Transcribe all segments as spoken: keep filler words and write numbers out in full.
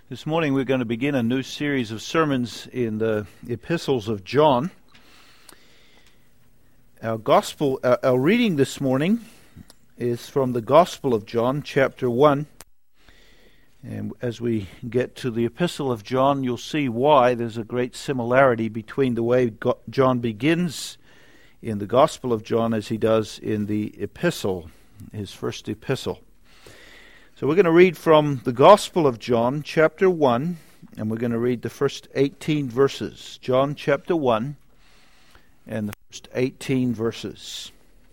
This morning we're going to begin a new series of sermons in the epistles of John. Our gospel, our, our reading this morning is from the Gospel of John, chapter one. And as we get to the epistle of John, you'll see why there's a great similarity between the way Go- John begins in the Gospel of John as he does in the epistle, his first epistle. So we're going to read from the Gospel of John, chapter one, and we're going to read the first eighteen verses. John chapter one, and the first eighteen verses.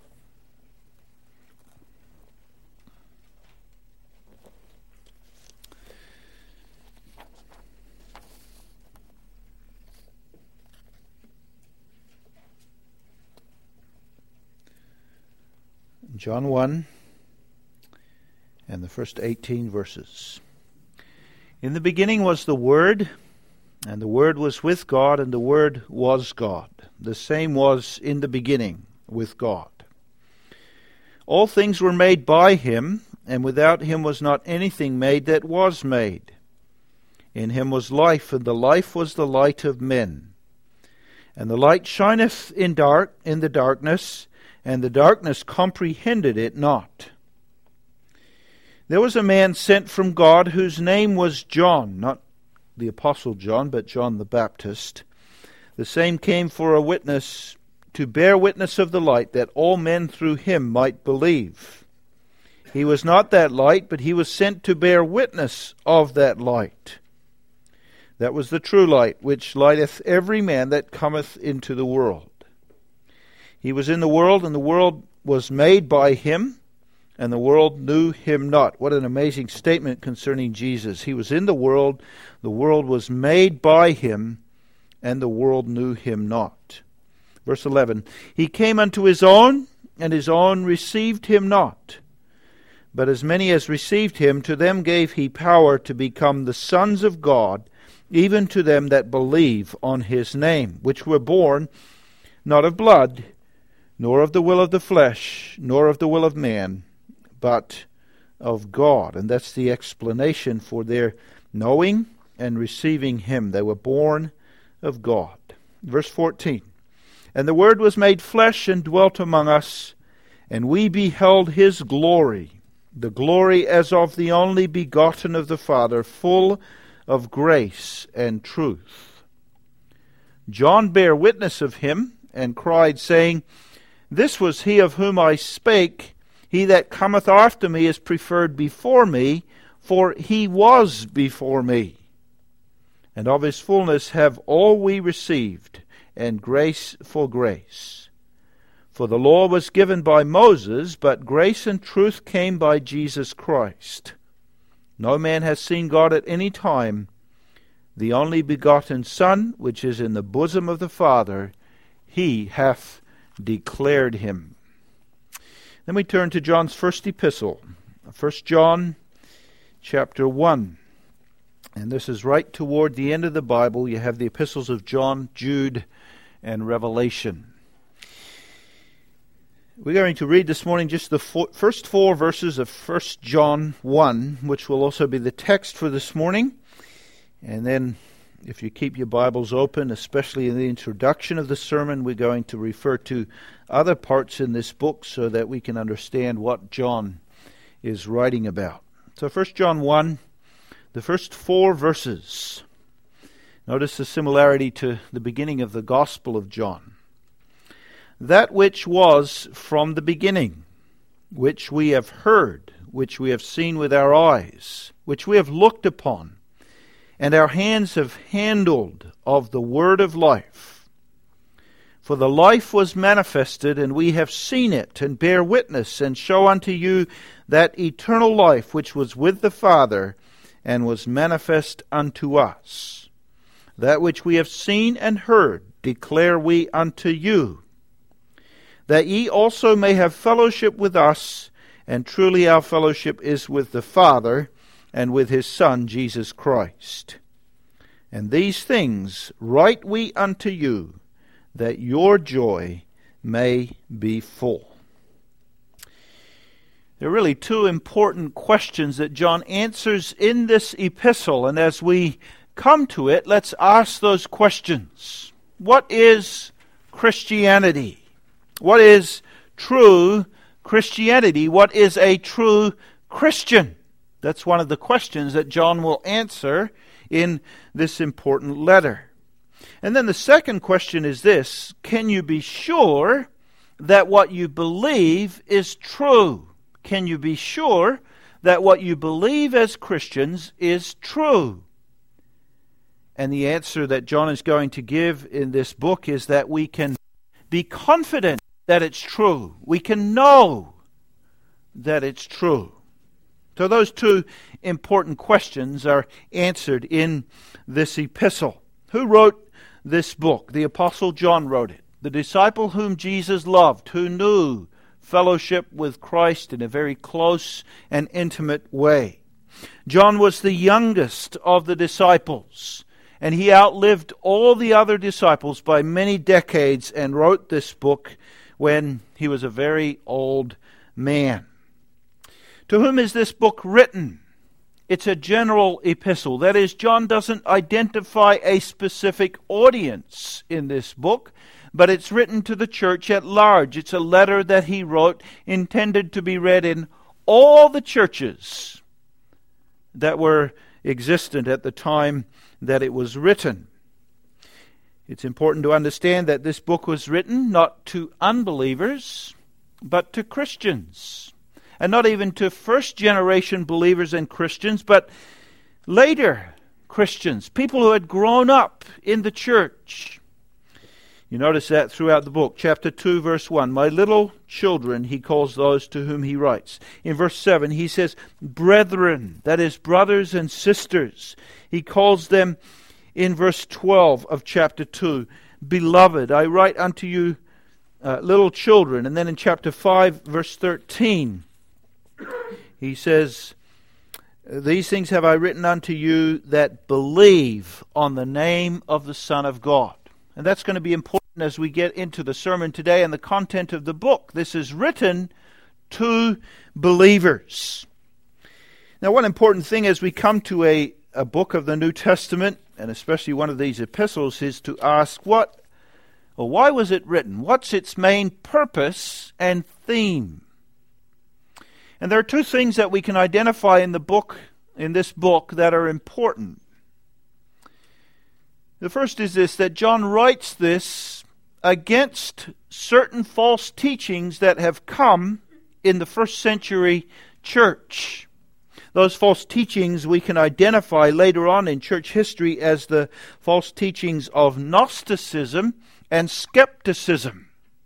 John one, and the first eighteen verses. In the beginning was the Word, and the Word was with God, and the Word was God. The same was in the beginning with God. All things were made by Him, and without Him was not anything made that was made. In Him was life, and the life was the light of men. And the light shineth in dark in the darkness, and the darkness comprehended it not. There was a man sent from God whose name was John, not the Apostle John, but John the Baptist. The same came for a witness, to bear witness of the light, that all men through him might believe. He was not that light, but he was sent to bear witness of that light. That was the true light, which lighteth every man that cometh into the world. He was in the world, and the world was made by him, and the world knew him not. What an amazing statement concerning Jesus. He was in the world, the world was made by him, and the world knew him not. Verse eleven, He came unto his own, and his own received him not. But as many as received him, to them gave he power to become the sons of God, even to them that believe on his name, which were born not of blood, nor of the will of the flesh, nor of the will of man, but of God. And that's the explanation for their knowing and receiving him. They were born of God. Verse fourteen, And the Word was made flesh and dwelt among us, and we beheld his glory, the glory as of the only begotten of the Father, full of grace and truth. John bare witness of him, and cried, saying, This was he of whom I spake. He that cometh after me is preferred before me, for he was before me. And of his fullness have all we received, and grace for grace. For the law was given by Moses, but grace and truth came by Jesus Christ. No man has seen God at any time. The only begotten Son, which is in the bosom of the Father, he hath declared him. Then we turn to John's first epistle, First John chapter one. And this is right toward the end of the Bible. You have the epistles of John, Jude, and Revelation. We're going to read this morning just the four, first four verses of First John one, which will also be the text for this morning. And then, if you keep your Bibles open, especially in the introduction of the sermon, we're going to refer to other parts in this book so that we can understand what John is writing about. So First John one, the first four verses. Notice the similarity to the beginning of the Gospel of John. That which was from the beginning, which we have heard, which we have seen with our eyes, which we have looked upon, and our hands have handled of the word of life. For the life was manifested, and we have seen it, and bear witness, and show unto you that eternal life which was with the Father, and was manifest unto us. That which we have seen and heard declare we unto you, that ye also may have fellowship with us, and truly our fellowship is with the Father, and with his Son, Jesus Christ. And these things write we unto you, that your joy may be full. There are really two important questions that John answers in this epistle, and as we come to it, let's ask those questions. What is Christianity? What is true Christianity? What is a true Christian? That's one of the questions that John will answer in this important letter. And then the second question is this: can you be sure that what you believe is true? Can you be sure that what you believe as Christians is true? And the answer that John is going to give in this book is that we can be confident that it's true. We can know that it's true. So those two important questions are answered in this epistle. Who wrote this book? The Apostle John wrote it. The disciple whom Jesus loved, who knew fellowship with Christ in a very close and intimate way. John was the youngest of the disciples, and he outlived all the other disciples by many decades and wrote this book when he was a very old man. To whom is this book written? It's a general epistle. That is, John doesn't identify a specific audience in this book, but it's written to the church at large. It's a letter that he wrote intended to be read in all the churches that were existent at the time that it was written. It's important to understand that this book was written not to unbelievers, but to Christians. And not even to first-generation believers and Christians, but later Christians, people who had grown up in the church. You notice that throughout the book. Chapter two, verse one, my little children, he calls those to whom he writes. In verse seven, he says, brethren, that is, brothers and sisters. He calls them in verse twelve of chapter two, beloved, I write unto you uh, little children. And then in chapter five, verse thirteen, he says, these things have I written unto you that believe on the name of the Son of God. And that's going to be important as we get into the sermon today and the content of the book. This is written to believers. Now, one important thing as we come to a, a book of the New Testament, and especially one of these epistles, is to ask what or why was it written? What's its main purpose and theme? And there are two things that we can identify in the book, in this book, that are important. The first is this, that John writes this against certain false teachings that have come in the first century church. Those false teachings we can identify later on in church history as the false teachings of Gnosticism and skepticism.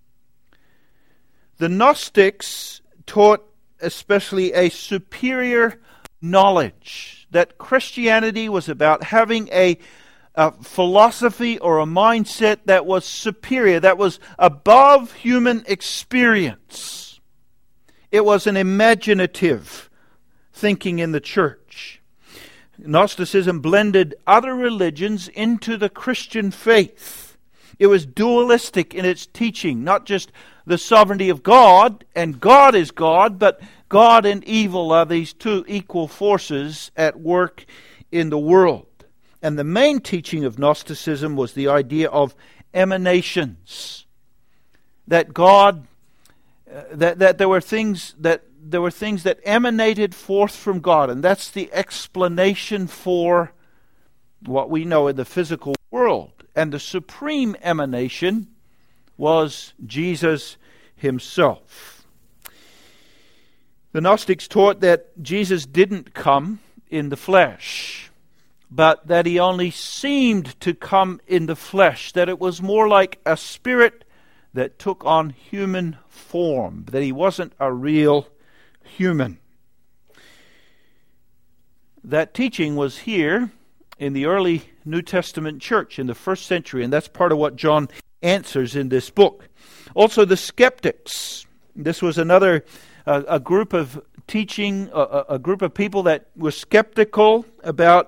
The Gnostics taught especially a superior knowledge, that Christianity was about having a a philosophy or a mindset that was superior, that was above human experience. It was an imaginative thinking in the church. Gnosticism blended other religions into the Christian faith. It was dualistic in its teaching, not just the sovereignty of God, and God is God, but God and evil are these two equal forces at work in the world. And the main teaching of Gnosticism was the idea of emanations. That God, uh, that, that there were things that there were things that emanated forth from God, and that's the explanation for what we know in the physical world. And the supreme emanation was Jesus himself. The Gnostics taught that Jesus didn't come in the flesh, but that he only seemed to come in the flesh, that it was more like a spirit that took on human form, that he wasn't a real human. That teaching was here in the early New Testament church in the first century, and that's part of what John answers in this book. Also, the skeptics. This was another uh, a group of teaching, a, a group of people that were skeptical about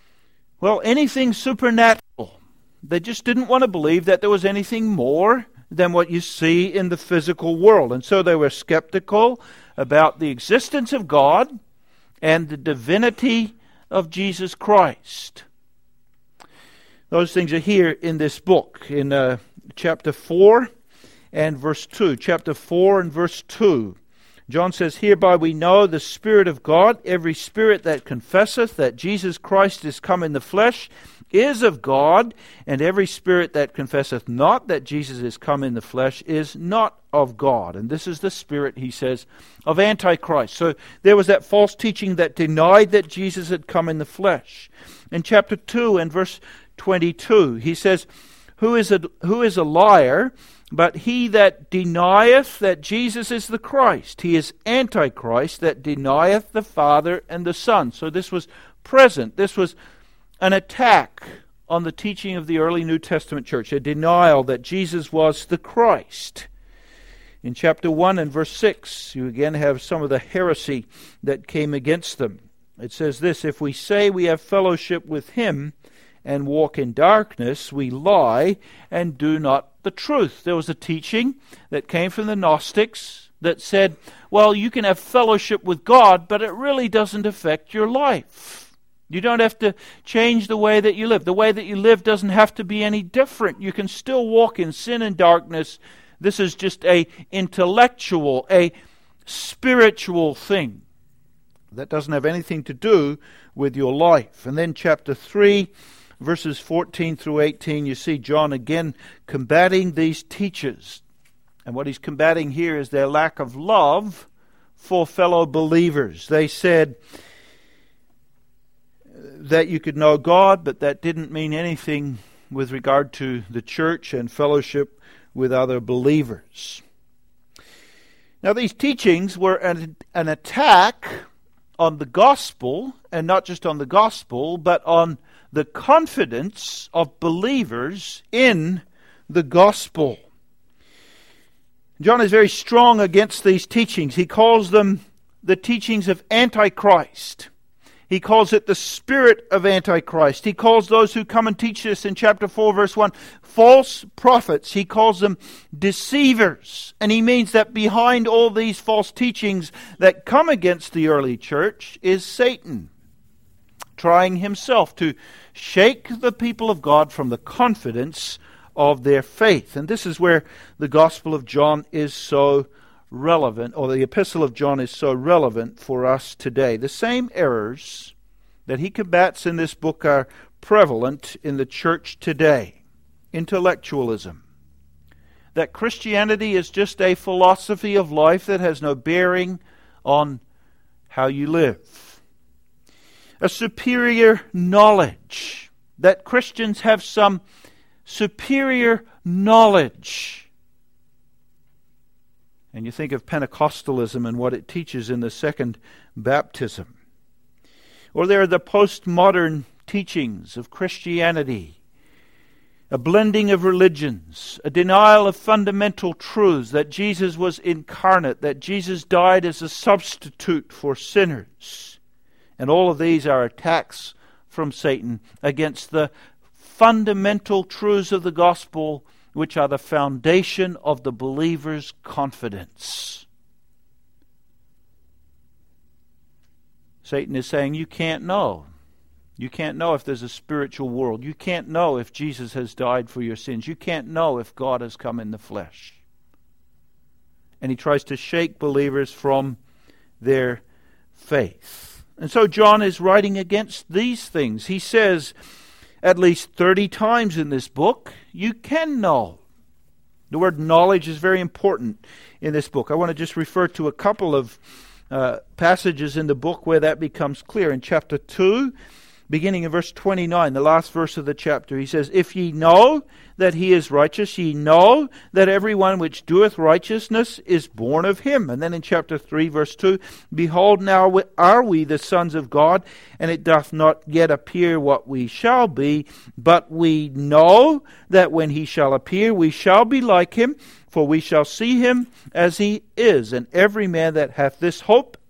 Well, anything supernatural. They just didn't want to believe that there was anything more than what you see in the physical world. And so they were skeptical about the existence of God and the divinity of Jesus Christ. Those things are here in this book, in uh, chapter four and verse two. Chapter four and verse two. John says, "Hereby we know the Spirit of God. Every spirit that confesseth that Jesus Christ is come in the flesh is of God, and every spirit that confesseth not that Jesus is come in the flesh is not of God." And this is the spirit, he says, of Antichrist. So there was that false teaching that denied that Jesus had come in the flesh. In chapter two and verse twenty-two, he says, Who is a, who is a liar, but he that denieth that Jesus is the Christ? He is Antichrist that denieth the Father and the Son. So this was present. This was an attack on the teaching of the early New Testament church, a denial that Jesus was the Christ. In chapter one and verse six, you again have some of the heresy that came against them. It says this, "If we say we have fellowship with him and walk in darkness, we lie and do not the truth." There was a teaching that came from the Gnostics that said, well, you can have fellowship with God, but it really doesn't affect your life. You don't have to change the way that you live. The way that you live doesn't have to be any different. You can still walk in sin and darkness. This is just a intellectual, a spiritual thing. That doesn't have anything to do with your life. And then chapter three, verses fourteen through eighteen, you see John again combating these teachers. And what he's combating here is their lack of love for fellow believers. They said that you could know God, but that didn't mean anything with regard to the church and fellowship with other believers. Now, these teachings were an, an attack on the gospel, and not just on the gospel, but on the confidence of believers in the gospel. John is very strong against these teachings. He calls them the teachings of Antichrist. He calls it the spirit of Antichrist. He calls those who come and teach this in chapter four, verse one, false prophets. He calls them deceivers. And he means that behind all these false teachings that come against the early church is Satan, trying himself to shake the people of God from the confidence of their faith. And this is where the Gospel of John is so relevant, or the Epistle of John is so relevant for us today. The same errors that he combats in this book are prevalent in the church today. Intellectualism. That Christianity is just a philosophy of life that has no bearing on how you live. A superior knowledge. That Christians have some superior knowledge. And you think of Pentecostalism and what it teaches in the second baptism. Or there are the postmodern teachings of Christianity, a blending of religions, a denial of fundamental truths, that Jesus was incarnate, that Jesus died as a substitute for sinners. And all of these are attacks from Satan against the fundamental truths of the gospel, which are the foundation of the believer's confidence. Satan is saying, you can't know. You can't know if there's a spiritual world. You can't know if Jesus has died for your sins. You can't know if God has come in the flesh. And he tries to shake believers from their faith. And so John is writing against these things. He says, at least thirty times in this book, you can know. The word knowledge is very important in this book. I want to just refer to a couple of uh, passages in the book where that becomes clear. In chapter two, beginning in verse twenty-nine, the last verse of the chapter, he says, "If ye know that he is righteous, ye know that everyone which doeth righteousness is born of him." And then in chapter three, verse two, "Behold, now are we the sons of God, and it doth not yet appear what we shall be, but we know that when he shall appear, we shall be like him, for we shall see him as he is. And every man that hath this hope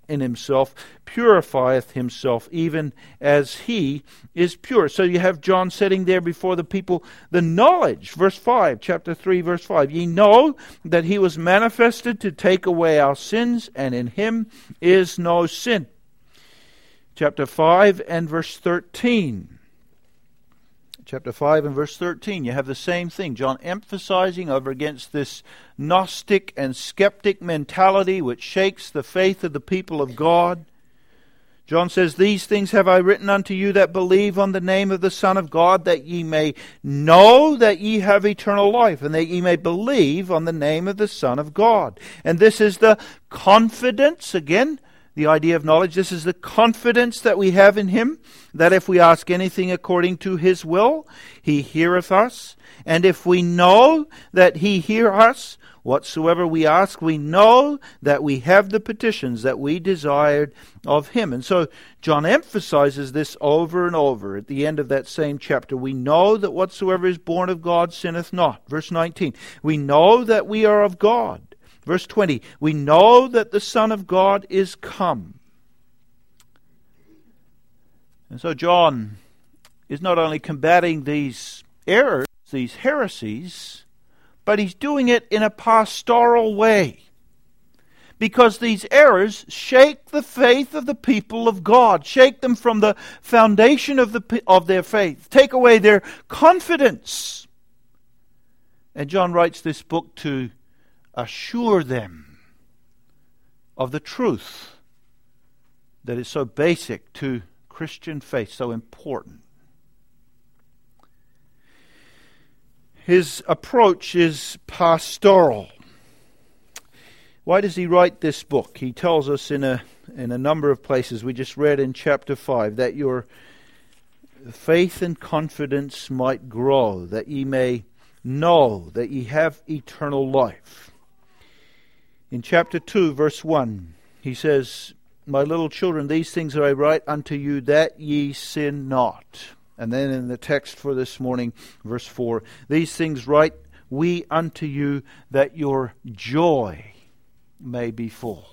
in himself purifieth himself, even as he is pure. So you have John setting there before the people the knowledge. Verse five, chapter three, verse five. Ye know that he was manifested to take away our sins, and in him is no sin. Chapter five and verse thirteen. Chapter five and verse thirteen, you have the same thing. John emphasizing over against this Gnostic and skeptic mentality which shakes the faith of the people of God. John says, These things have I written unto you that believe on the name of the Son of God, that ye may know that ye have eternal life, and that ye may believe on the name of the Son of God. And this is the confidence, again, the idea of knowledge. This is the confidence that we have in Him, that if we ask anything according to His will, He heareth us. And if we know that He hear us, whatsoever we ask, we know that we have the petitions that we desired of Him. And so John emphasizes this over and over at the end of that same chapter. We know that whatsoever is born of God sinneth not. Verse nineteen, we know that we are of God. Verse twenty, we know that the Son of God is come. And so John is not only combating these errors, these heresies, but he's doing it in a pastoral way. Because these errors shake the faith of the people of God, shake them from the foundation of, the, of their faith, take away their confidence. And John writes this book to assure them of the truth that is so basic to Christian faith, so important. His approach is pastoral. Why does he write this book? He tells us in a in a number of places. We just read in chapter five that your faith and confidence might grow, that ye may know that ye have eternal life. In chapter two, verse one, he says, My little children, these things I write unto you, that ye sin not. And then in the text for this morning, verse four, These things write we unto you, that your joy may be full.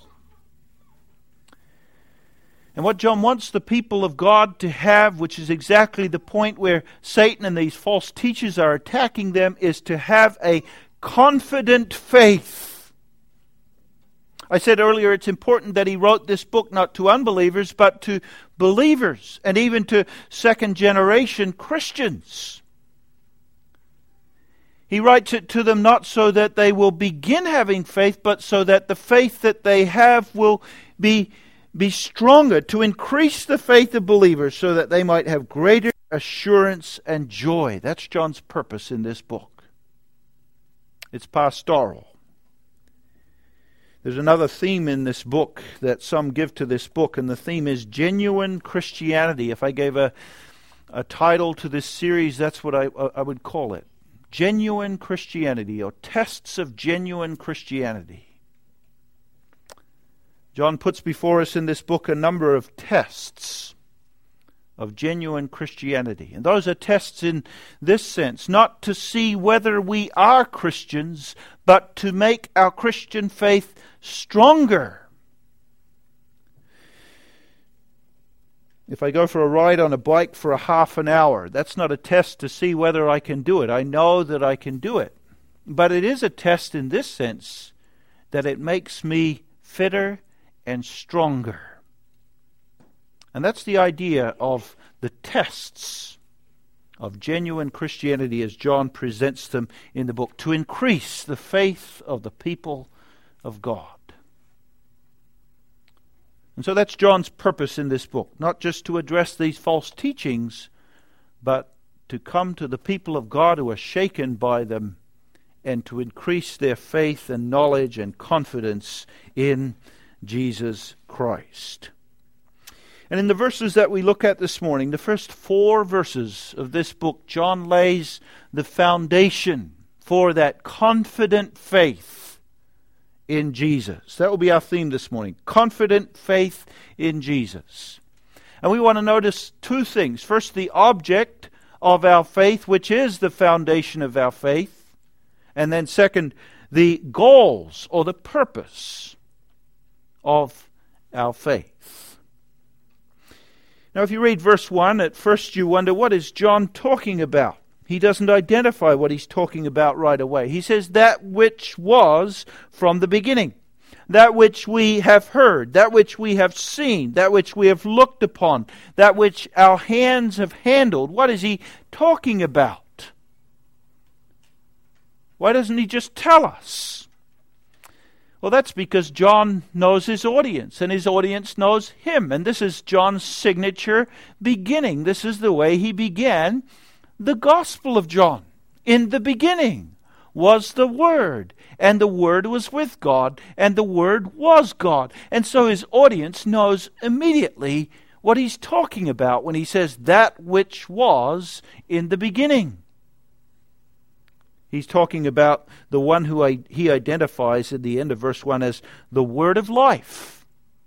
And what John wants the people of God to have, which is exactly the point where Satan and these false teachers are attacking them, is to have a confident faith. I said earlier it's important that he wrote this book not to unbelievers, but to believers, and even to second generation Christians. He writes it to them not so that they will begin having faith, but so that the faith that they have will be, be stronger, to increase the faith of believers so that they might have greater assurance and joy. That's John's purpose in this book. It's pastoral. There's another theme in this book that some give to this book, and the theme is genuine Christianity. If I gave a, a title to this series, that's what I, I would call it. Genuine Christianity, or tests of genuine Christianity. John puts before us in this book a number of tests of genuine Christianity. And those are tests in this sense, not to see whether we are Christians, but to make our Christian faith stronger. If I go for a ride on a bike for a half an hour, that's not a test to see whether I can do it. I know that I can do it. But it is a test in this sense, that it makes me fitter and stronger. And that's the idea of the tests of genuine Christianity as John presents them in the book, to increase the faith of the people of God. And so that's John's purpose in this book, not just to address these false teachings, but to come to the people of God who are shaken by them and to increase their faith and knowledge and confidence in Jesus Christ. And in the verses that we look at this morning, the first four verses of this book, John lays the foundation for that confident faith in Jesus. That will be our theme this morning. Confident faith in Jesus. And we want to notice two things. First, the object of our faith, which is the foundation of our faith. And then second, the goals or the purpose of our faith. Now, if you read verse one, at first you wonder, what is John talking about? He doesn't identify what he's talking about right away. He says, that which was from the beginning, that which we have heard, that which we have seen, that which we have looked upon, that which our hands have handled. What is he talking about? Why doesn't he just tell us? Well, that's because John knows his audience, and his audience knows him. And this is John's signature beginning. This is the way he began the Gospel of John. In the beginning was the Word, and the Word was with God, and the Word was God. And so his audience knows immediately what he's talking about when he says that which was in the beginning. He's talking about the one who he identifies at the end of verse one as the Word of life,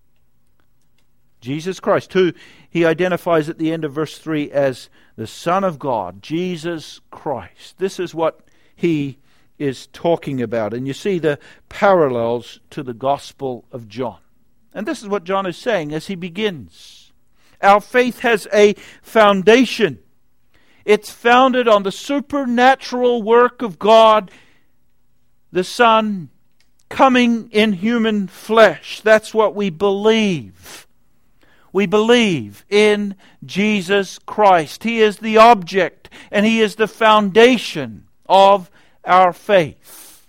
Jesus Christ, who he identifies at the end of verse three as the Son of God, Jesus Christ. This is what he is talking about. And you see the parallels to the Gospel of John. And this is what John is saying as he begins. Our faith has a foundation. It's founded on the supernatural work of God, the Son, coming in human flesh. That's what we believe. We believe in Jesus Christ. He is the object and He is the foundation of our faith.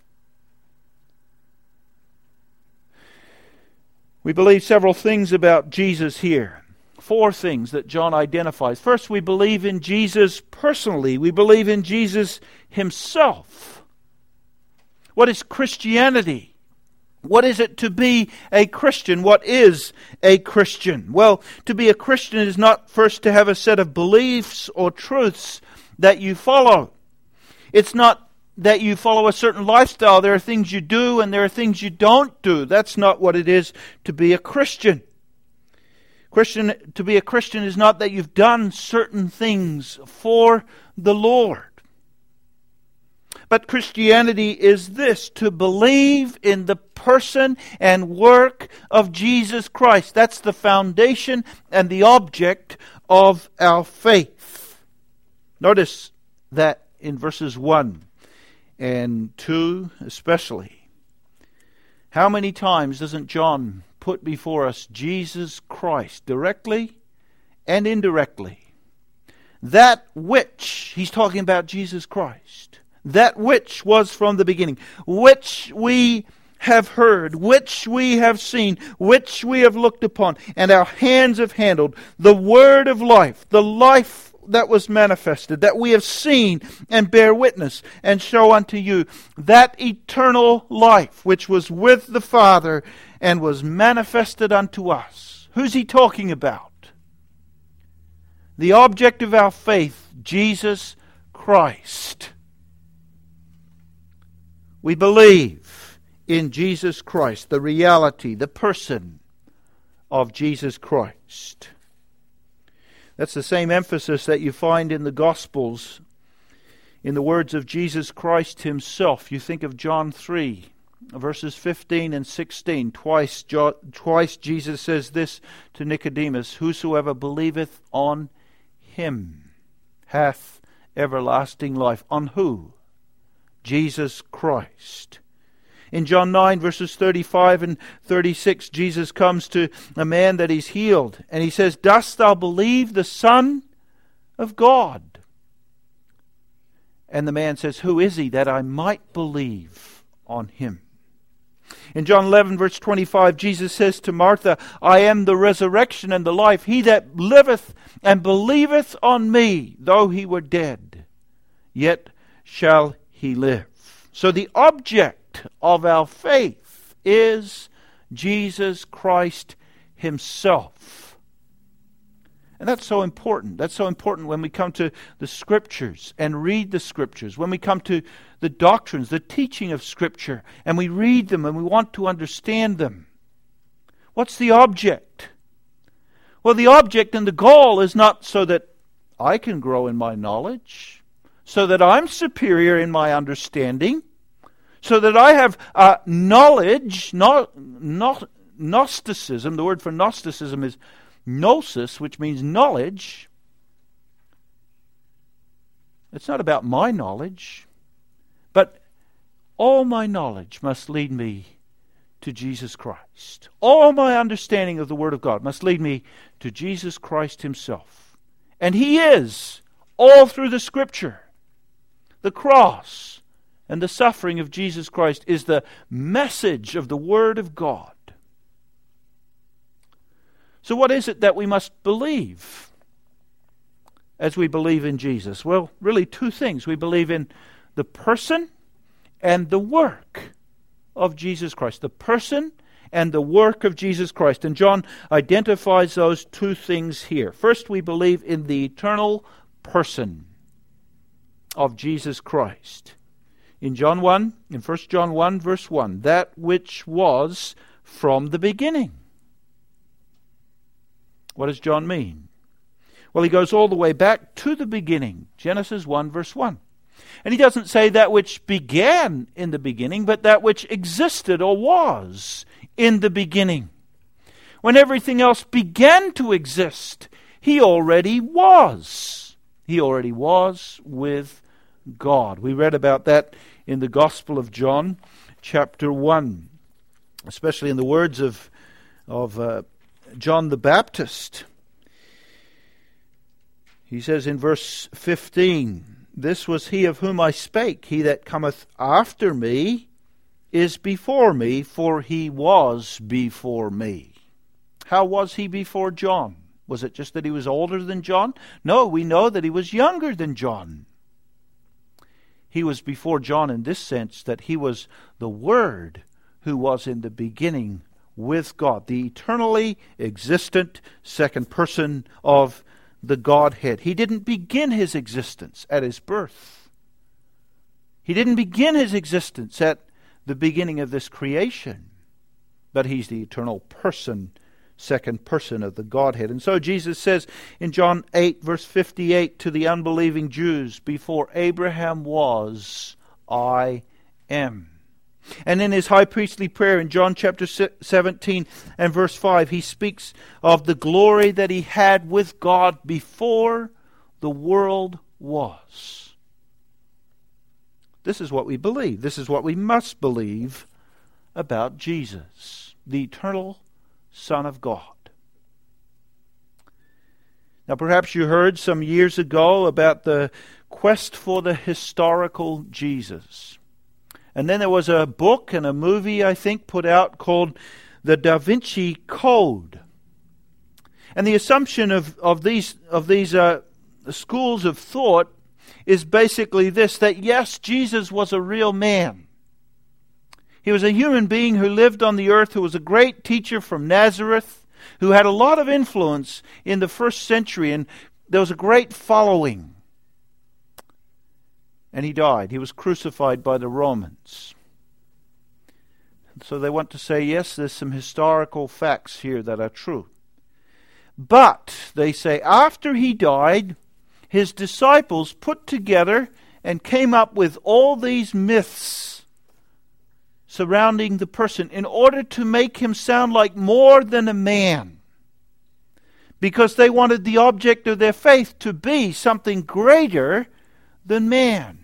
We believe several things about Jesus here. Four things that John identifies. First, we believe in Jesus personally. We believe in Jesus Himself. What is Christianity? What is it to be a Christian? What is a Christian? Well, to be a Christian is not first to have a set of beliefs or truths that you follow. It's not that you follow a certain lifestyle. There are things you do and there are things you don't do. That's not what it is to be a Christian. Christian, to be a Christian is not that you've done certain things for the Lord. But Christianity is this, to believe in the person and work of Jesus Christ. That's the foundation and the object of our faith. Notice that in verses one and two especially. How many times doesn't John put before us Jesus Christ directly and indirectly? That which, he's talking about Jesus Christ, that which was from the beginning, which we have heard, which we have seen, which we have looked upon, and our hands have handled, the word of life, the life that was manifested, that we have seen and bear witness and show unto you, that eternal life which was with the Father and was manifested unto us. Who's he talking about? The object of our faith, Jesus Christ. We believe in Jesus Christ, the reality, the person of Jesus Christ. That's the same emphasis that you find in the Gospels, in the words of Jesus Christ Himself. You think of John three, verses fifteen and sixteen. Twice, twice Jesus says this to Nicodemus, whosoever believeth on Him hath everlasting life. On who? Jesus Christ. In John nine, verses thirty-five and thirty-six, Jesus comes to a man that He's healed, and He says, dost thou believe the Son of God? And the man says, who is He that I might believe on Him? In John eleven, verse twenty-five, Jesus says to Martha, I am the resurrection and the life. He that liveth and believeth on me, though he were dead, yet shall he live. So the object of our faith is Jesus Christ Himself. And that's so important. That's so important when we come to the Scriptures and read the Scriptures. When we come to the doctrines, the teaching of Scripture, and we read them and we want to understand them. What's the object? Well, the object and the goal is not so that I can grow in my knowledge, so that I'm superior in my understanding, so that I have uh, knowledge, not, not Gnosticism, the word for Gnosticism is gnosis, which means knowledge. It's not about my knowledge, but all my knowledge must lead me to Jesus Christ. All my understanding of the Word of God must lead me to Jesus Christ Himself. And He is all through the Scripture. The cross and the suffering of Jesus Christ is the message of the Word of God. So what is it that we must believe as we believe in Jesus? Well, really two things. We believe in the person and the work of Jesus Christ. The person and the work of Jesus Christ. And John identifies those two things here. First, we believe in the eternal person of Jesus Christ. In John one, in First John one, verse one, that which was from the beginning. What does John mean? Well, he goes all the way back to the beginning. Genesis one, verse one. And he doesn't say that which began in the beginning, but that which existed or was in the beginning. When everything else began to exist, he already was. He already was with God. We read about that in the Gospel of John, chapter one, especially in the words of, of uh, John the Baptist. He says in verse fifteen, "This was he of whom I spake. He that cometh after me is before me, for he was before me." How was he before John? Was it just that he was older than John? No, we know that he was younger than John. He was before John in this sense, that he was the Word who was in the beginning with God, the eternally existent second person of the Godhead. He didn't begin his existence at his birth. He didn't begin his existence at the beginning of this creation. But he's the eternal person, second person of the Godhead. And so Jesus says in John eight, verse fifty-eight, to the unbelieving Jews, "Before Abraham was, I am." And in his high priestly prayer in John chapter seventeen and verse five, he speaks of the glory that he had with God before the world was. This is what we believe. This is what we must believe about Jesus, the eternal Son of God. Now perhaps you heard some years ago about the quest for the historical Jesus. And then there was a book and a movie, I think, put out called The Da Vinci Code. And the assumption of, of these, of these uh, schools of thought is basically this, that yes, Jesus was a real man. He was a human being who lived on the earth, who was a great teacher from Nazareth, who had a lot of influence in the first century, and there was a great following. And he died. He was crucified by the Romans. And so they want to say, yes, there's some historical facts here that are true. But, they say, after he died, his disciples put together and came up with all these myths surrounding the person in order to make him sound like more than a man. Because they wanted the object of their faith to be something greater than man.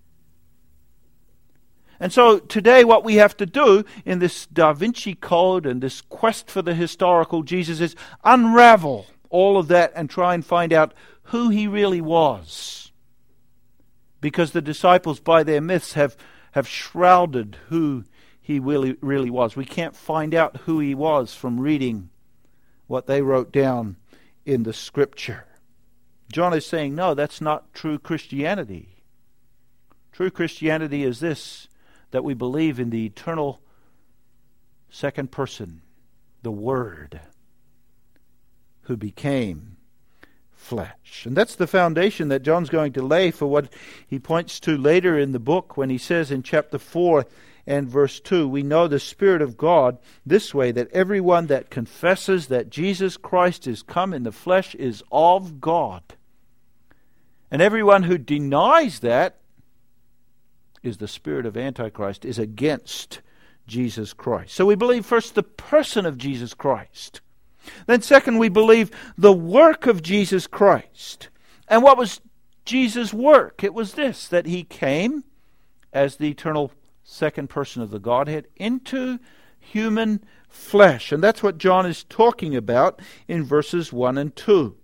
And so today what we have to do in this Da Vinci Code and this quest for the historical Jesus is unravel all of that and try and find out who he really was. Because the disciples, by their myths, have, have shrouded who he really, really was. We can't find out who he was from reading what they wrote down in the Scripture. John is saying, no, that's not true Christianity. True Christianity is this, that we believe in the eternal second person, the Word, who became flesh. And that's the foundation that John's going to lay for what he points to later in the book when he says in chapter four and verse two, "We know the Spirit of God this way, that everyone that confesses that Jesus Christ is come in the flesh is of God. And everyone who denies that is the spirit of Antichrist, is against Jesus Christ. So we believe first the person of Jesus Christ. Then second, we believe the work of Jesus Christ. And what was Jesus' work? It was this, that he came as the eternal second person of the Godhead into human flesh. And that's what John is talking about in verses one and two.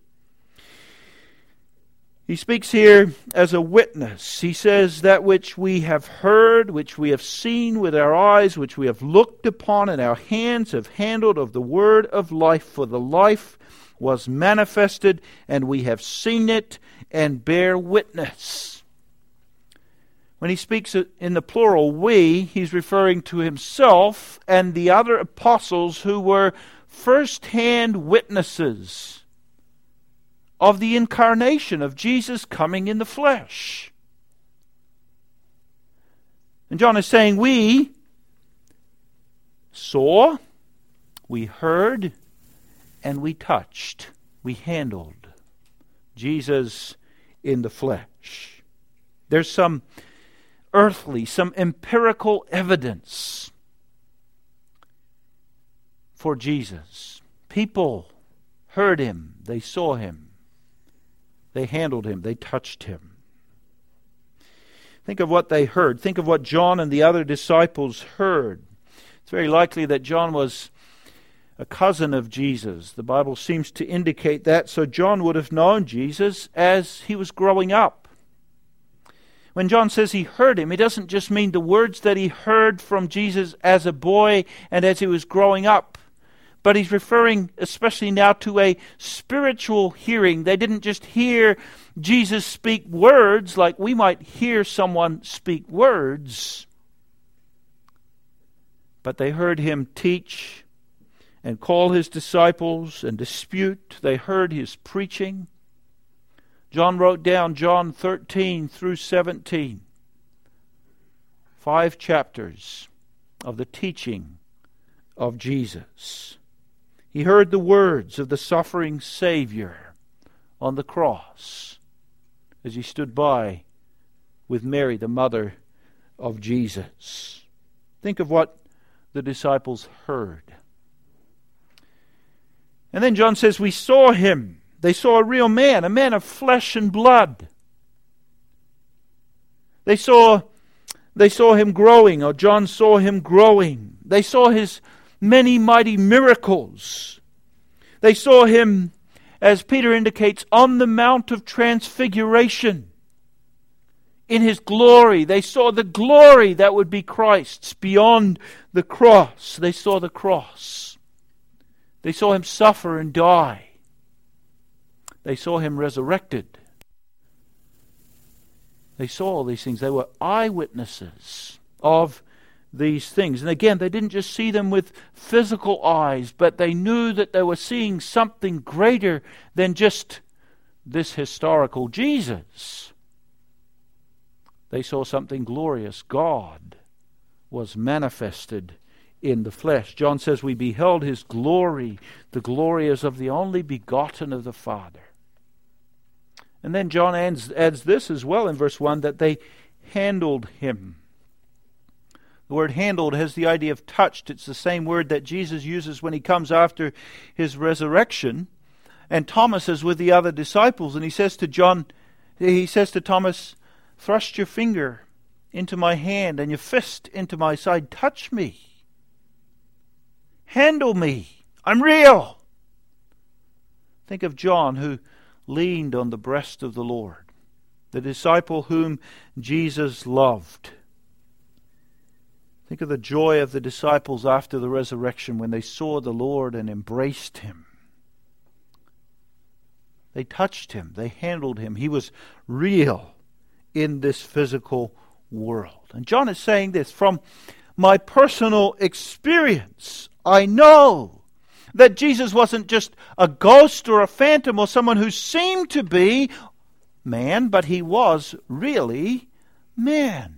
He speaks here as a witness. He says that which we have heard, which we have seen with our eyes, which we have looked upon, and our hands have handled of the word of life. For the life was manifested, and we have seen it, and bear witness. When he speaks in the plural, we, he's referring to himself and the other apostles who were first-hand witnesses of the incarnation of Jesus coming in the flesh. And John is saying we saw, we heard, and we touched, we handled Jesus in the flesh. There's some earthly, some empirical evidence for Jesus. People heard him, they saw him. They handled him. They touched him. Think of what they heard. Think of what John and the other disciples heard. It's very likely that John was a cousin of Jesus. The Bible seems to indicate that. So John would have known Jesus as he was growing up. When John says he heard him, he doesn't just mean the words that he heard from Jesus as a boy and as he was growing up. But he's referring especially now to a spiritual hearing. They didn't just hear Jesus speak words like we might hear someone speak words. But they heard him teach and call his disciples and dispute. They heard his preaching. John wrote down John thirteen through seventeen. Five chapters of the teaching of Jesus. He heard the words of the suffering Savior on the cross as he stood by with Mary, the mother of Jesus. Think of what the disciples heard. And then John says, we saw him. They saw a real man, a man of flesh and blood. They saw, they saw him growing, or John saw him growing. They saw his many mighty miracles. They saw him, as Peter indicates, on the Mount of Transfiguration. In his glory. They saw the glory that would be Christ's beyond the cross. They saw the cross. They saw him suffer and die. They saw him resurrected. They saw all these things. They were eyewitnesses of these things. And again, they didn't just see them with physical eyes, but they knew that they were seeing something greater than just this historical Jesus. They saw something glorious. God was manifested in the flesh. John says, we beheld his glory. The glory is of the only begotten of the Father. And then John adds, adds this as well in verse one, that they handled him. The word handled has the idea of touched. It's the same word that Jesus uses when he comes after his resurrection. And Thomas is with the other disciples, and he says to John, he says to Thomas, thrust your finger into my hand and your fist into my side. Touch me. Handle me. I'm real. Think of John, who leaned on the breast of the Lord, the disciple whom Jesus loved. Think of the joy of the disciples after the resurrection when they saw the Lord and embraced him. They touched him. They handled him. He was real in this physical world. And John is saying this, from my personal experience, I know that Jesus wasn't just a ghost or a phantom or someone who seemed to be man, but he was really man.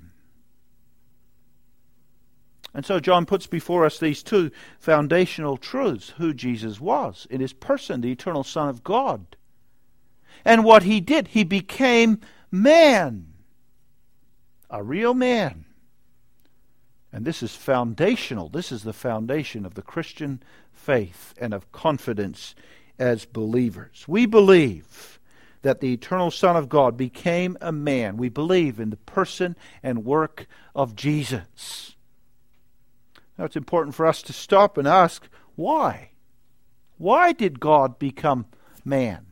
And so John puts before us these two foundational truths: who Jesus was in his person, the eternal Son of God, and what he did. He became man, a real man. And this is foundational. This is the foundation of the Christian faith and of confidence as believers. We believe that the eternal Son of God became a man. We believe in the person and work of Jesus. Now it's important for us to stop and ask, why? Why did God become man?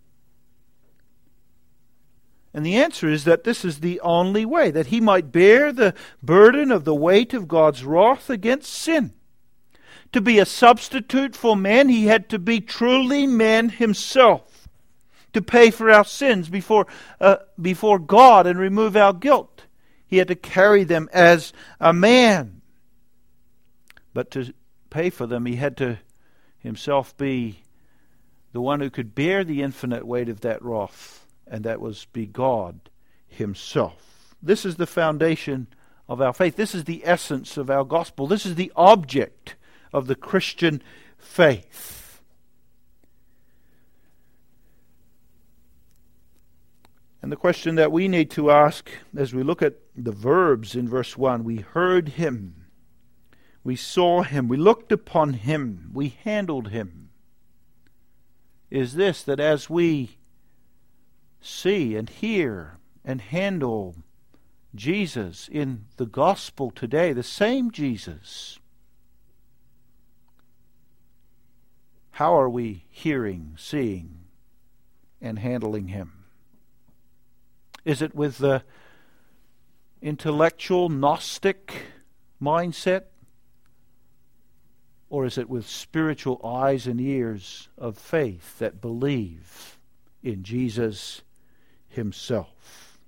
And the answer is that this is the only way, that he might bear the burden of the weight of God's wrath against sin. To be a substitute for man, he had to be truly man himself, to pay for our sins before, uh, before God and remove our guilt. He had to carry them as a man. But to pay for them, he had to himself be the one who could bear the infinite weight of that wrath. And that was be God himself. This is the foundation of our faith. This is the essence of our gospel. This is the object of the Christian faith. And the question that we need to ask as we look at the verbs in verse one, we heard him, we saw him, we looked upon him, we handled him, is this, that as we see and hear and handle Jesus in the gospel today, the same Jesus, how are we hearing, seeing, and handling him? Is it with the intellectual Gnostic mindset? Or is it with spiritual eyes and ears of faith that believe in Jesus himself?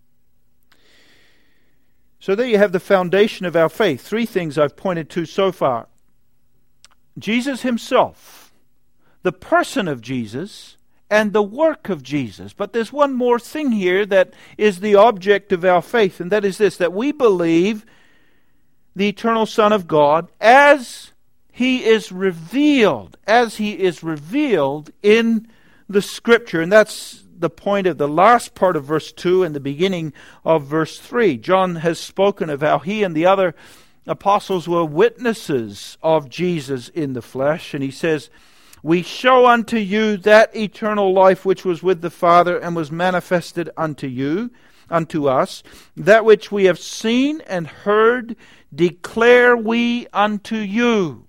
So there you have the foundation of our faith. Three things I've pointed to so far. Jesus himself, the person of Jesus, and the work of Jesus. But there's one more thing here that is the object of our faith, and that is this, that we believe the eternal Son of God as he is revealed, as he is revealed in the Scripture. And that's the point of the last part of verse two and the beginning of verse three. John has spoken of how he and the other apostles were witnesses of Jesus in the flesh. And he says, we show unto you that eternal life which was with the Father and was manifested unto you, unto us. That which we have seen and heard declare we unto you.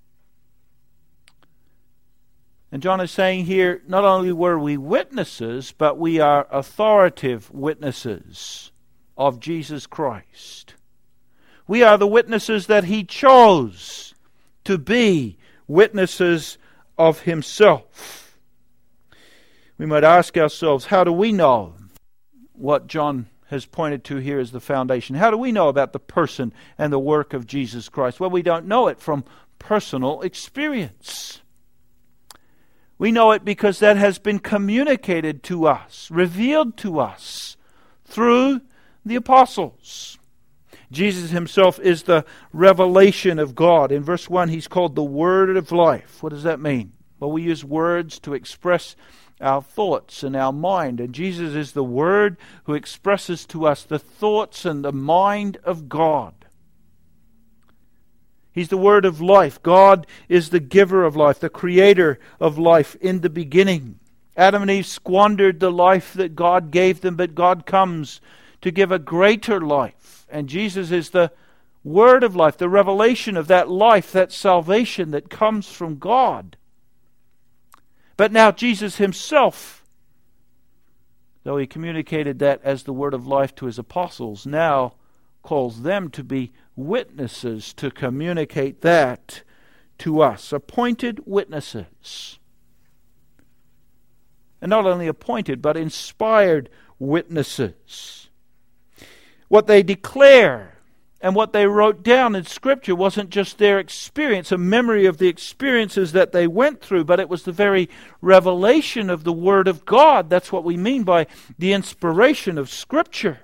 And John is saying here, not only were we witnesses, but we are authoritative witnesses of Jesus Christ. We are the witnesses that he chose to be witnesses of himself. We might ask ourselves, how do we know what John has pointed to here as the foundation? How do we know about the person and the work of Jesus Christ? Well, we don't know it from personal experience. We know it because that has been communicated to us, revealed to us through the apostles. Jesus himself is the revelation of God. In verse one, he's called the Word of Life. What does that mean? Well, we use words to express our thoughts and our mind. And Jesus is the Word who expresses to us the thoughts and the mind of God. He's the Word of life. God is the giver of life, the creator of life in the beginning. Adam and Eve squandered the life that God gave them, but God comes to give a greater life. And Jesus is the Word of life, the revelation of that life, that salvation that comes from God. But now Jesus himself, though he communicated that as the Word of life to his apostles, now calls them to be witnesses to communicate that to us. Appointed witnesses. And not only appointed, but inspired witnesses. What they declare and what they wrote down in Scripture wasn't just their experience, a memory of the experiences that they went through, but it was the very revelation of the Word of God. That's what we mean by the inspiration of Scripture.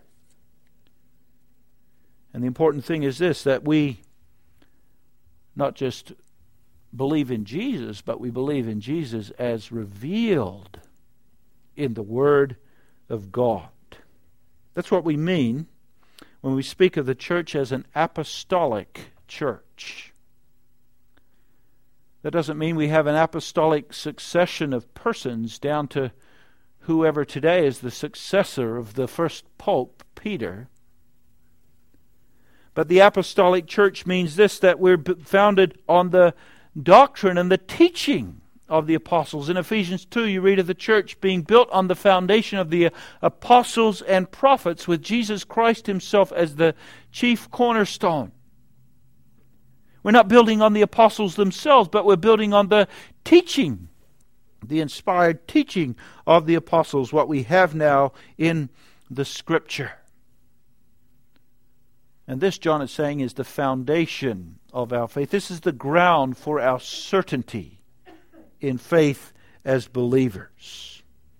And the important thing is this, that we not just believe in Jesus, but we believe in Jesus as revealed in the Word of God. That's what we mean when we speak of the church as an apostolic church. That doesn't mean we have an apostolic succession of persons down to whoever today is the successor of the first Pope, Peter. But the apostolic church means this, that we're founded on the doctrine and the teaching of the apostles. In Ephesians two, you read of the church being built on the foundation of the apostles and prophets, with Jesus Christ himself as the chief cornerstone. We're not building on the apostles themselves, but we're building on the teaching, the inspired teaching of the apostles, what we have now in the Scripture. And this, John is saying, is the foundation of our faith. This is the ground for our certainty in faith as believers.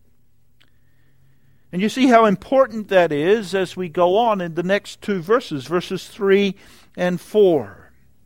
And you see how important that is as we go on in the next two verses, verses three and four.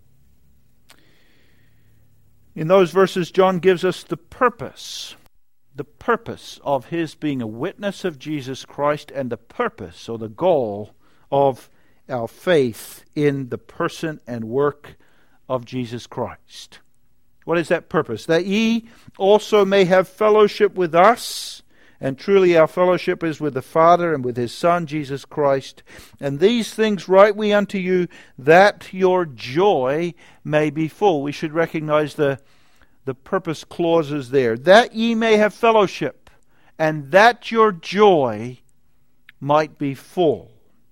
In those verses, John gives us the purpose, the purpose of his being a witness of Jesus Christ, and the purpose or the goal of our faith in the person and work of Jesus Christ. What is that purpose? That ye also may have fellowship with us. And truly our fellowship is with the Father and with his Son, Jesus Christ. And these things write we unto you, that your joy may be full. We should recognize the, the purpose clauses there. That ye may have fellowship, and that your joy might be full.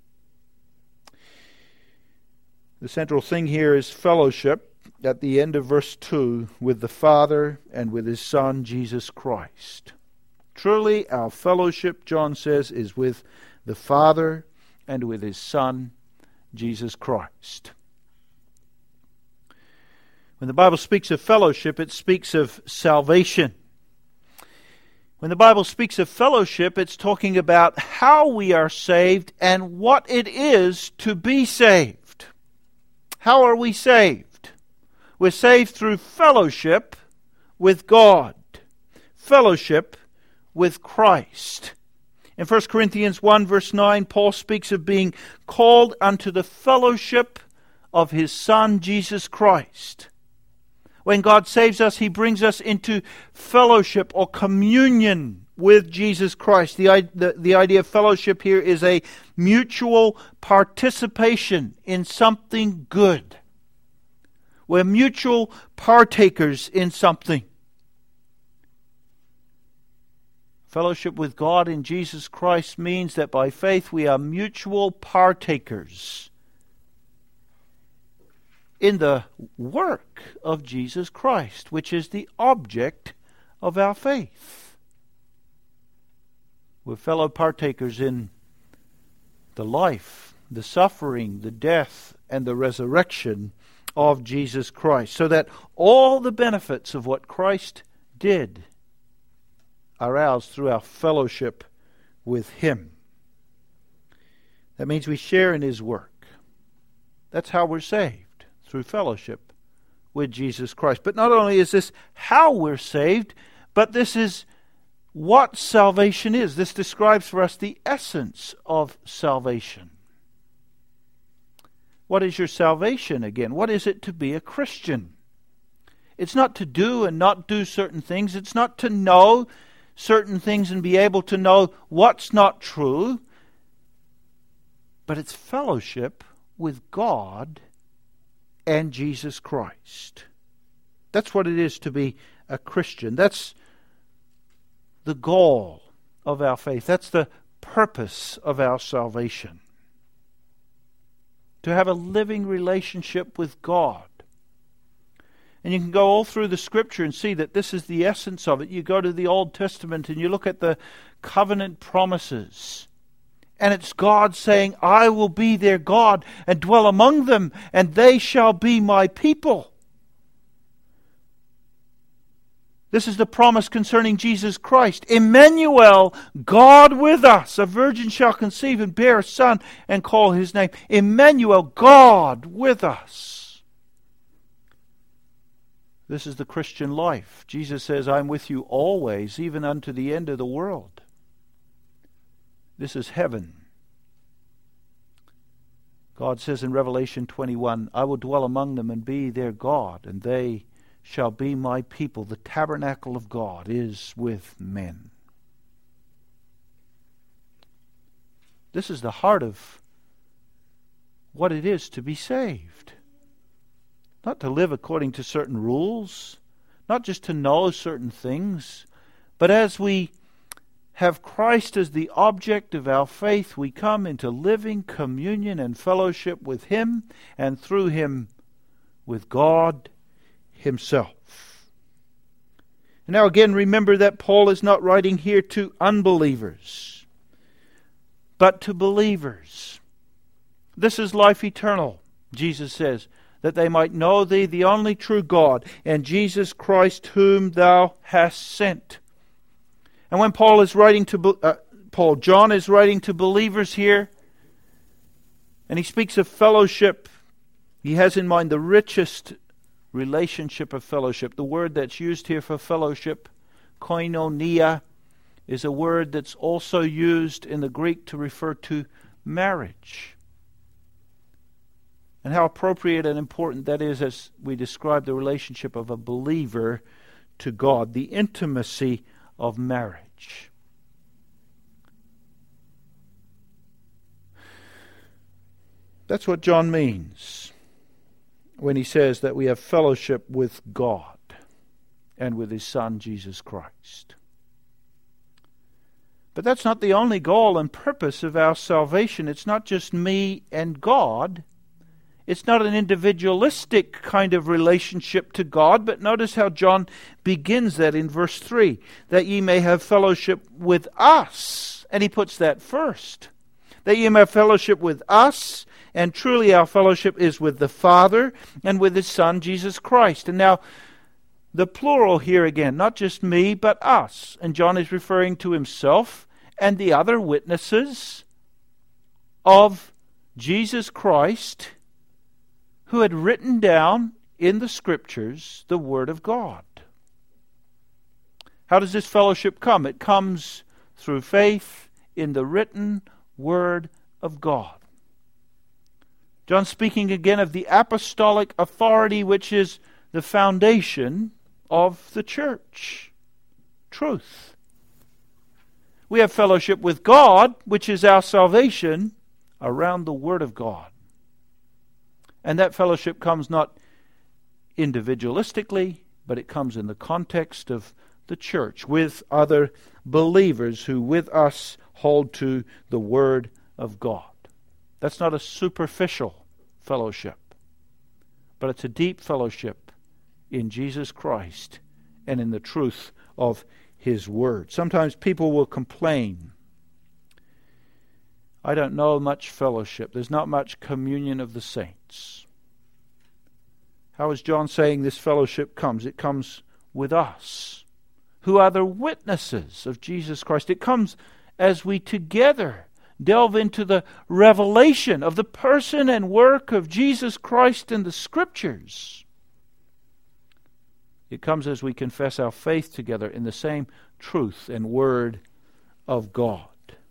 The central thing here is fellowship at the end of verse two with the Father and with his Son, Jesus Christ. Truly, our fellowship, John says, is with the Father and with his Son, Jesus Christ. When the Bible speaks of fellowship, it speaks of salvation. When the Bible speaks of fellowship, it's talking about how we are saved and what it is to be saved. How are we saved? We're saved through fellowship with God. Fellowship with Christ. In First Corinthians one verse nine, Paul speaks of being called unto the fellowship of his Son, Jesus Christ. When God saves us, he brings us into fellowship or communion with Jesus Christ. The, the, the idea of fellowship here is a mutual participation in something good. We're mutual partakers in something. Fellowship with God in Jesus Christ means that by faith we are mutual partakers in the work of Jesus Christ, which is the object of our faith. We're fellow partakers in the life, the suffering, the death, and the resurrection of Jesus Christ, so that all the benefits of what Christ did are ours through our fellowship with him. That means we share in his work. That's how we're saved, through fellowship with Jesus Christ. But not only is this how we're saved, but this is what salvation is. This describes for us the essence of salvation. What is your salvation again? What is it to be a Christian? It's not to do and not do certain things. It's not to know certain things and be able to know what's not true. But it's fellowship with God and Jesus Christ. That's what it is to be a Christian. That's the goal of our faith. That's the purpose of our salvation. To have a living relationship with God. And you can go all through the Scripture and see that this is the essence of it. You go to the Old Testament and you look at the covenant promises. And it's God saying, I will be their God and dwell among them, and they shall be my people. This is the promise concerning Jesus Christ. Emmanuel, God with us. A virgin shall conceive and bear a son and call his name Emmanuel, God with us. This is the Christian life. Jesus says, I'm with you always, even unto the end of the world. This is heaven. God says in Revelation twenty-one, I will dwell among them and be their God, and they shall be my people. The tabernacle of God is with men. This is the heart of what it is to be saved. Not to live according to certain rules, not just to know certain things, but as we have Christ as the object of our faith, we come into living communion and fellowship with Him, and through Him with God Himself. Now again, remember that Paul is not writing here to unbelievers, but to believers. This is life eternal, Jesus says, that they might know Thee, the only true God, and Jesus Christ whom Thou hast sent. And when Paul is writing to uh, Paul, John is writing to believers here, and he speaks of fellowship. He has in mind the richest relationship of fellowship. The word that's used here for fellowship, koinonia, is a word that's also used in the Greek to refer to marriage. And how appropriate and important that is as we describe the relationship of a believer to God, the intimacy of marriage. That's what John means when he says that we have fellowship with God and with His Son, Jesus Christ. But that's not the only goal and purpose of our salvation. It's not just me and God. It's not an individualistic kind of relationship to God, but notice how John begins that in verse three, that ye may have fellowship with us. And he puts that first. That ye may have fellowship with us, and truly our fellowship is with the Father and with His Son, Jesus Christ. And now, the plural here again, not just me, but us. And John is referring to himself and the other witnesses of Jesus Christ, who had written down in the Scriptures the Word of God. How does this fellowship come? It comes through faith in the written Word of God. John speaking again of the apostolic authority, which is the foundation of the church. Truth. We have fellowship with God, which is our salvation, around the Word of God. And that fellowship comes not individualistically, but it comes in the context of the church with other believers who with us hold to the Word of God. That's not a superficial fellowship, but it's a deep fellowship in Jesus Christ and in the truth of His Word. Sometimes people will complain, I don't know much fellowship. There's not much communion of the saints. How is John saying this fellowship comes? It comes with us, who are the witnesses of Jesus Christ. It comes as we together delve into the revelation of the person and work of Jesus Christ in the Scriptures. It comes as we confess our faith together in the same truth and Word of God.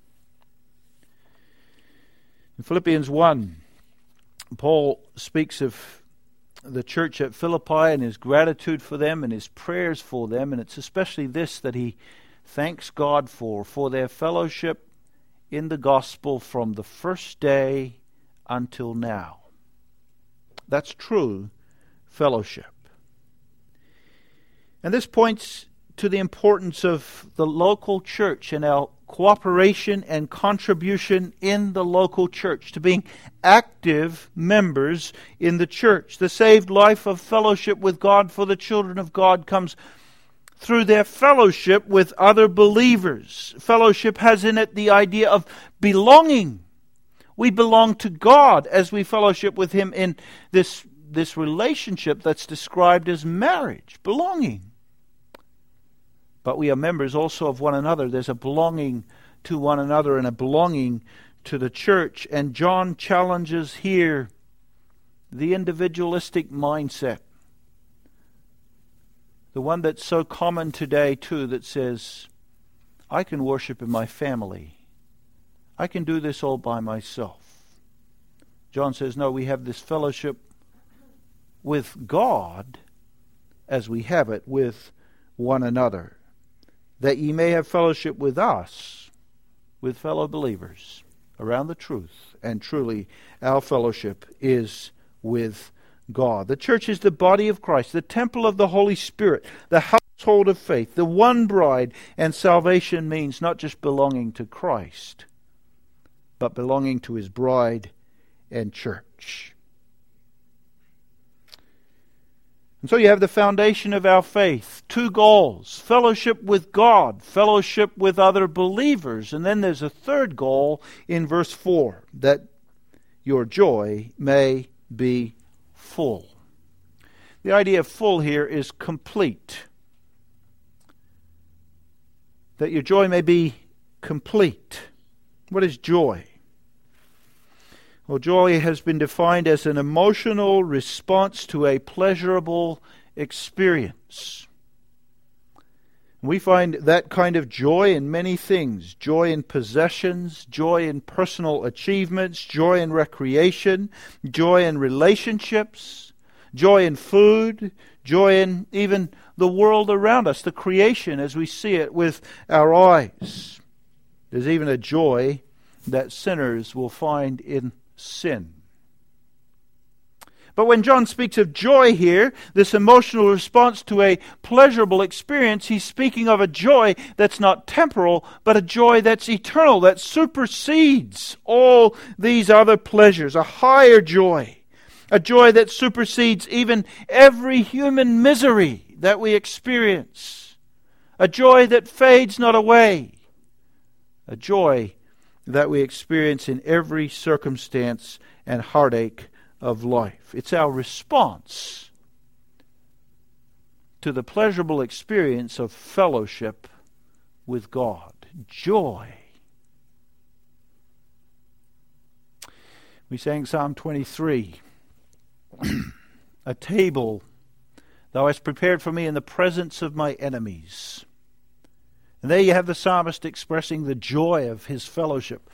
In Philippians one, Paul speaks of the church at Philippi and his gratitude for them and his prayers for them, and it's especially this that he thanks God for, for their fellowship in the gospel from the first day until now. That's true fellowship. And this points to the importance of the local church and our cooperation and contribution in the local church, to being active members in the church. The saved life of fellowship with God for the children of God comes through their fellowship with other believers. Fellowship has in it the idea of belonging. We belong to God as we fellowship with Him in this, this relationship that's described as marriage, belonging. But we are members also of one another. There's a belonging to one another and a belonging to the church. And John challenges here the individualistic mindset. The one that's so common today too, that says, I can worship in my family. I can do this all by myself. John says, no, we have this fellowship with God as we have it with one another, that ye may have fellowship with us, with fellow believers, around the truth. And truly, our fellowship is with God. The church is the body of Christ, the temple of the Holy Spirit, the household of faith, the one bride, and salvation means not just belonging to Christ, but belonging to His bride and church. And so you have the foundation of our faith. Two goals. Fellowship with God. Fellowship with other believers. And then there's a third goal in verse four. That your joy may be full. The idea of full here is complete. That your joy may be complete. What is joy? Well, joy has been defined as an emotional response to a pleasurable experience. We find that kind of joy in many things. Joy in possessions, joy in personal achievements, joy in recreation, joy in relationships, joy in food, joy in even the world around us, the creation as we see it with our eyes. There's even a joy that sinners will find in sin. But when John speaks of joy here, this emotional response to a pleasurable experience, he's speaking of a joy that's not temporal, but a joy that's eternal, that supersedes all these other pleasures, a higher joy, a joy that supersedes even every human misery that we experience, a joy that fades not away, a joy that we experience in every circumstance and heartache of life. It's our response to the pleasurable experience of fellowship with God. Joy. We sang Psalm twenty-three. A table thou hast prepared for me in the presence of my enemies. And there you have the psalmist expressing the joy of his fellowship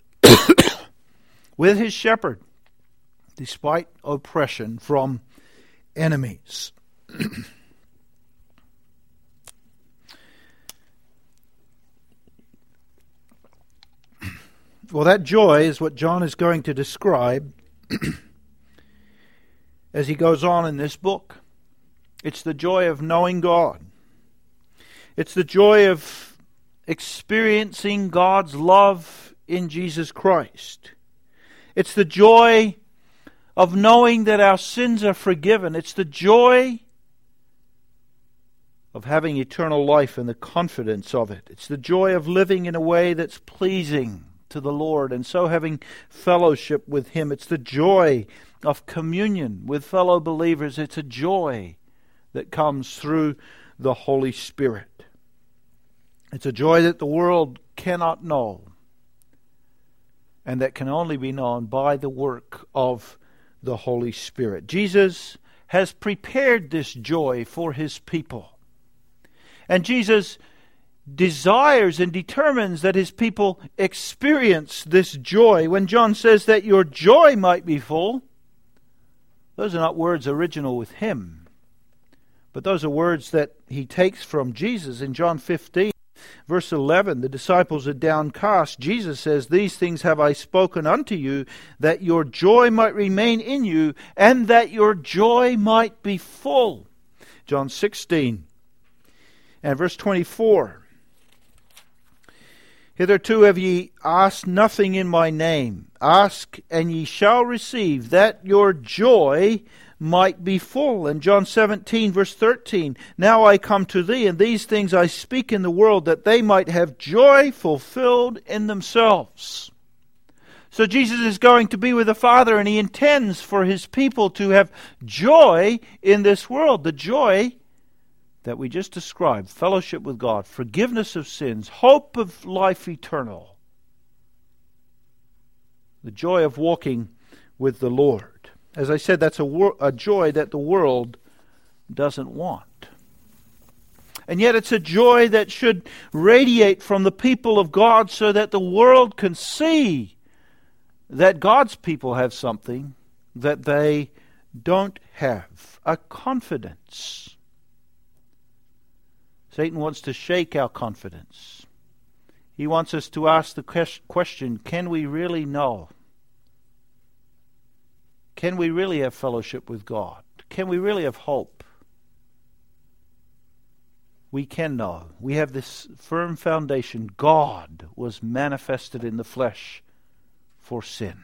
with his shepherd, despite oppression from enemies. Well, that joy is what John is going to describe as he goes on in this book. It's the joy of knowing God. It's the joy of experiencing God's love in Jesus Christ. It's the joy of knowing that our sins are forgiven. It's the joy of having eternal life and the confidence of it. It's the joy of living in a way that's pleasing to the Lord and so having fellowship with Him. It's the joy of communion with fellow believers. It's a joy that comes through the Holy Spirit. It's a joy that the world cannot know and that can only be known by the work of the Holy Spirit. Jesus has prepared this joy for His people. And Jesus desires and determines that His people experience this joy. When John says that your joy might be full, those are not words original with Him, but those are words that He takes from Jesus in John fifteen. Verse eleven, the disciples are downcast. Jesus says, these things have I spoken unto you, that your joy might remain in you, and that your joy might be full. John sixteen and verse twenty-four. Hitherto have ye asked nothing in my name. Ask, and ye shall receive, that your joy might be full. And John seventeen, verse thirteen, now I come to thee, and these things I speak in the world, that they might have joy fulfilled in themselves. So Jesus is going to be with the Father, and He intends for His people to have joy in this world. The joy that we just described, fellowship with God, forgiveness of sins, hope of life eternal. The joy of walking with the Lord. As I said, that's a, wor- a joy that the world doesn't want. And yet it's a joy that should radiate from the people of God so that the world can see that God's people have something that they don't have, a confidence. Satan wants to shake our confidence. He wants us to ask the question, can we really know? Can we really have fellowship with God? Can we really have hope? We can know. We have this firm foundation. God was manifested in the flesh for sin.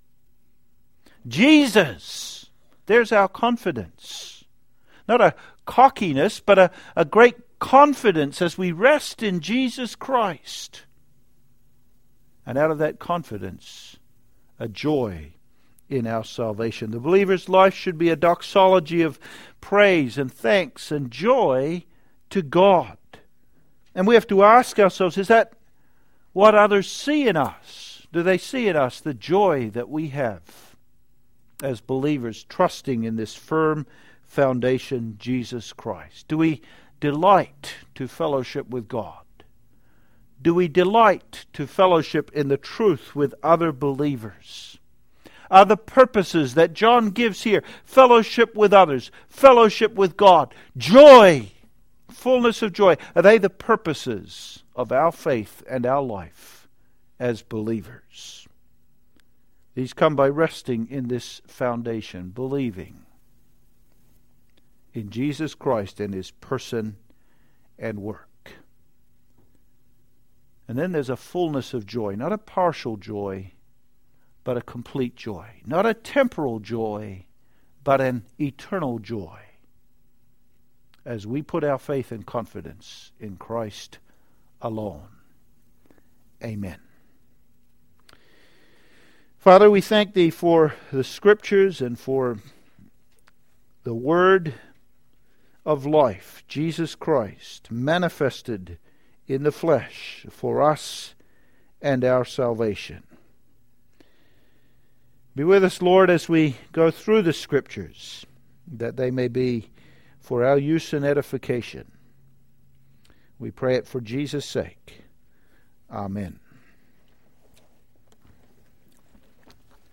Jesus, there's our confidence. Not a cockiness, but a, a great confidence as we rest in Jesus Christ. And out of that confidence, a joy in our salvation. The believer's life should be a doxology of praise and thanks and joy to God. And we have to ask ourselves, is that what others see in us? Do they see in us the joy that we have as believers, trusting in this firm foundation, Jesus Christ? Do we delight to fellowship with God? Do we delight to fellowship in the truth with other believers? Are the purposes that John gives here fellowship with others, fellowship with God, joy, fullness of joy? Are they the purposes of our faith and our life as believers? These come by resting in this foundation, believing in Jesus Christ and His person and work. And then there's a fullness of joy, not a partial joy, but a complete joy. Not a temporal joy, but an eternal joy. As we put our faith and confidence in Christ alone. Amen. Father, we thank Thee for the Scriptures and for the Word of life, Jesus Christ, manifested in the flesh for us and our salvation. Be with us, Lord, as we go through the Scriptures, that they may be for our use and edification. We pray it for Jesus' sake. Amen.